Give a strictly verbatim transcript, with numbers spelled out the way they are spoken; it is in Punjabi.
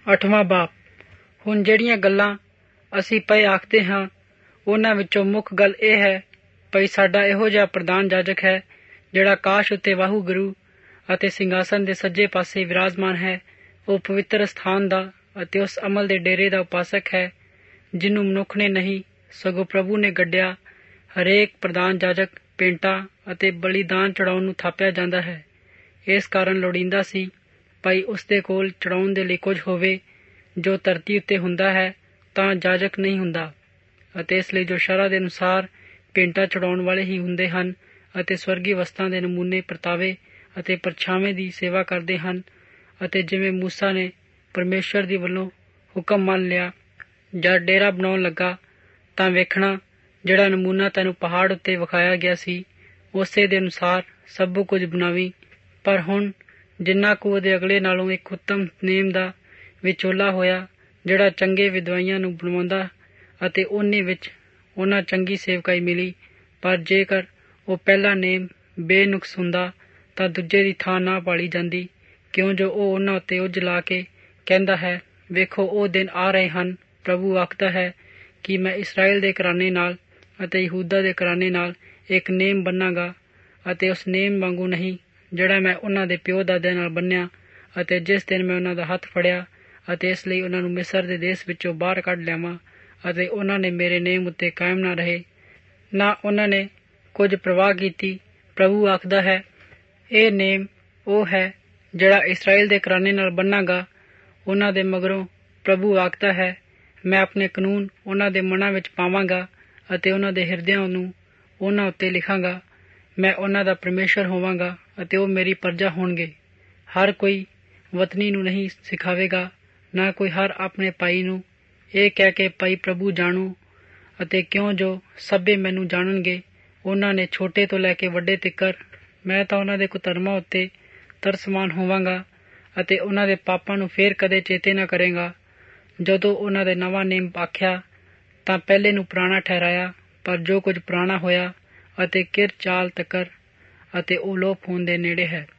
ਅੱਠਵਾਂ ਬਾਪ। ਹੁਣ ਜਿਹੜੀਆਂ ਗੱਲਾਂ ਅਸੀਂ ਪਏ ਆਖਦੇ ਹਾਂ ਉਹਨਾਂ ਵਿੱਚੋਂ ਮੁੱਖ ਗੱਲ ਇਹ ਹੈ ਭਈ ਸਾਡਾ ਇਹੋ ਜਿਹਾ ਪ੍ਰਧਾਨ ਜਾਜਕ ਹੈ ਜਿਹੜਾ ਆਕਾਸ਼ ਉੱਤੇ ਵਾਹਿਗੁਰੂ ਅਤੇ ਸਿੰਘਾਸਨ ਦੇ ਸੱਜੇ ਪਾਸੇ ਵਿਰਾਜਮਾਨ ਹੈ। ਉਹ ਪਵਿੱਤਰ ਸਥਾਨ ਦਾ ਅਤੇ ਉਸ ਅਮਲ ਦੇ ਡੇਰੇ ਦਾ ਉਪਾਸਕ ਹੈ ਜਿਹਨੂੰ ਮਨੁੱਖ ਨੇ ਨਹੀਂ ਸਗੋਂ ਪ੍ਰਭੂ ਨੇ ਗੱਢਿਆ। ਹਰੇਕ ਪ੍ਰਧਾਨ ਜਾਜਕ ਭੇਂਟਾਂ ਅਤੇ ਬਲੀਦਾਨ ਚੜਾਉਣ ਨੂੰ ਥਾਪਿਆ ਜਾਂਦਾ ਹੈ। ਇਸ ਕਾਰਨ ਲੋੜੀਂਦਾ ਸੀ ਭਾਈ ਉਸਦੇ ਕੋਲ ਚੜਾਉਣ ਦੇ ਲਈ ਕੁਝ ਹੋਵੇ ਜੋ ਧਰਤੀ ਉੱਤੇ ਹੁੰਦਾ ਹੈ ਤਾਂ ਜਾਜਕ ਨਹੀਂ ਹੁੰਦਾ, ਅਤੇ ਇਸ ਲਈ ਜੋ ਸ਼ਰ੍ਹਾ ਦੇ ਅਨੁਸਾਰ ਭੇਂਟਾਂ ਚੜਾਉਣ ਵਾਲੇ ਹੀ ਹੁੰਦੇ ਹਨ ਅਤੇ ਸਵਰਗੀ ਵਸਤਾਂ ਦੇ ਨਮੂਨੇ ਪਰਤਾਵੇ ਅਤੇ ਪਰਛਾਵੇਂ ਦੀ ਸੇਵਾ ਕਰਦੇ ਹਨ। ਅਤੇ ਜਿਵੇਂ ਮੂਸਾ ਨੇ ਪਰਮੇਸ਼ਵਰ ਦੀ ਵੱਲੋਂ ਹੁਕਮ ਮੰਨ ਲਿਆ, ਜਦ ਡੇਰਾ ਬਣਾਉਣ ਲੱਗਾ ਤਾਂ ਵੇਖਣਾ ਜਿਹੜਾ ਨਮੂਨਾ ਤੈਨੂੰ ਪਹਾੜ ਉੱਤੇ ਵਿਖਾਇਆ ਗਿਆ ਸੀ ਉਸੇ ਦੇ ਅਨੁਸਾਰ ਸਭ ਕੁਝ ਬਣਾਵੀਂ। ਪਰ ਹੁਣ ਜਿੰਨਾ ਕੁ ਉਹਦੇ ਅਗਲੇ ਨਾਲੋਂ ਇੱਕ ਉੱਤਮ ਨੇਮ ਦਾ ਵਿਚੋਲਾ ਹੋਇਆ ਜਿਹੜਾ ਚੰਗੇ ਵਿਦਵਾਈਆਂ ਨੂੰ ਬਣਵਾਉਂਦਾ ਅਤੇ ਉਹਨੇ ਵਿੱਚ ਉਹਨਾਂ ਚੰਗੀ ਸੇਵਕਾਈ ਮਿਲੀ। ਪਰ ਜੇਕਰ ਉਹ ਪਹਿਲਾ ਨੇਮ ਬੇਨੁਕਸ ਹੁੰਦਾ ਤਾਂ ਦੂਜੇ ਦੀ ਥਾਂ ਨਾ ਪਾਲੀ ਜਾਂਦੀ, ਕਿਉਂ ਜੋ ਉਹ ਉਹਨਾਂ ਉੱਤੇ ਉਜ ਲਾ ਕੇ ਕਹਿੰਦਾ ਹੈ, ਵੇਖੋ ਉਹ ਦਿਨ ਆ ਰਹੇ ਹਨ, ਪ੍ਰਭੂ ਆਖਦਾ ਹੈ ਕਿ ਮੈਂ ਇਸਰਾਏਲ ਦੇ ਘਰਾਨੇ ਨਾਲ ਅਤੇ ਯਹੂਦਾ ਦੇ ਘਰਾਨੇ ਨਾਲ ਇੱਕ ਨੇਮ ਬੰਨਾਂਗਾ ਅਤੇ ਉਸ ਨੇਮ ਵਾਂਗੂ ਨਹੀਂ ਜਿਹੜਾ ਮੈਂ ਉਹਨਾਂ ਦੇ ਪਿਓ ਦਾਦਿਆਂ ਨਾਲ ਬੰਨਿਆ ਅਤੇ ਜਿਸ ਦਿਨ ਮੈਂ ਉਹਨਾਂ ਦਾ ਹੱਥ ਫੜਿਆ ਅਤੇ ਇਸ ਲਈ ਉਹਨਾਂ ਨੂੰ ਮਿਸਰ ਦੇ ਦੇਸ਼ ਵਿੱਚੋਂ ਬਾਹਰ ਕੱਢ ਲਿਆਵਾਂ ਅਤੇ ਉਹਨਾਂ ਨੇ ਮੇਰੇ ਨੇਮ ਉੱਤੇ ਕਾਇਮ ਨਾ ਰਹੇ, ਨਾ ਉਹਨਾਂ ਨੇ ਕੁਝ ਪ੍ਰਵਾਹ ਕੀਤੀ। ਪ੍ਰਭੂ ਆਖਦਾ ਹੈ, ਇਹ ਨੇਮ ਉਹ ਹੈ ਜਿਹੜਾ ਇਸਰਾਏਲ ਦੇ ਘਰਾਨੇ ਨਾਲ ਬੰਨਾਂਗਾ। ਉਹਨਾਂ ਦੇ ਮਗਰੋਂ ਪ੍ਰਭੂ ਆਖਦਾ ਹੈ, ਮੈਂ ਆਪਣੇ ਕਾਨੂੰਨ ਉਹਨਾਂ ਦੇ ਮਨਾਂ ਵਿੱਚ ਪਾਵਾਂਗਾ ਅਤੇ ਉਹਨਾਂ ਦੇ ਹਿਰਦਿਆਂ ਨੂੰ ਉਹਨਾਂ ਉੱਤੇ ਲਿਖਾਂਗਾ। ਮੈਂ ਉਹਨਾਂ ਦਾ ਪਰਮੇਸ਼ਰ ਹੋਵਾਂਗਾ ਅਤੇ ਉਹ ਮੇਰੀ ਪਰਜਾ ਹੋਣਗੇ। ਹਰ ਕੋਈ ਵਤਨੀ ਨੂੰ ਨਹੀਂ ਸਿਖਾਵੇਗਾ, ਨਾ ਕੋਈ ਹਰ ਆਪਣੇ ਭਾਈ ਨੂੰ, ਇਹ ਕਹਿ ਕੇ ਭਾਈ ਪ੍ਰਭੂ ਜਾਣੋ, ਅਤੇ ਕਿਉਂ ਜੋ ਸਭੇ ਮੈਨੂੰ ਜਾਣਨਗੇ, ਉਹਨਾਂ ਨੇ ਛੋਟੇ ਤੋਂ ਲੈ ਕੇ ਵੱਡੇ ਤਿੱਕਰ। ਮੈਂ ਤਾਂ ਉਹਨਾਂ ਦੇ ਕੁਧਰਮਾਂ ਉੱਤੇ ਤਰਸਮਾਨ ਹੋਵਾਂਗਾ ਅਤੇ ਉਹਨਾਂ ਦੇ ਪਾਪਾਂ ਨੂੰ ਫੇਰ ਕਦੇ ਚੇਤੇ ਨਾ ਕਰੇਗਾ। ਜਦੋਂ ਉਹਨਾਂ ਦੇ ਨਵਾਂ ਨੇਮ ਆਖਿਆ ਤਾਂ ਪਹਿਲੇ ਨੂੰ ਪੁਰਾਣਾ ਠਹਿਰਾਇਆ, ਪਰ ਜੋ ਕੁਝ ਪੁਰਾਣਾ ਹੋਇਆ ਅਤੇ ਕਿਰ ਚਾਲ ਤੱਕਰ ਅਤੇ ਉਹ ਲੋਪ ਹੋਣ ਦੇ ਨੇੜੇ ਹੈ।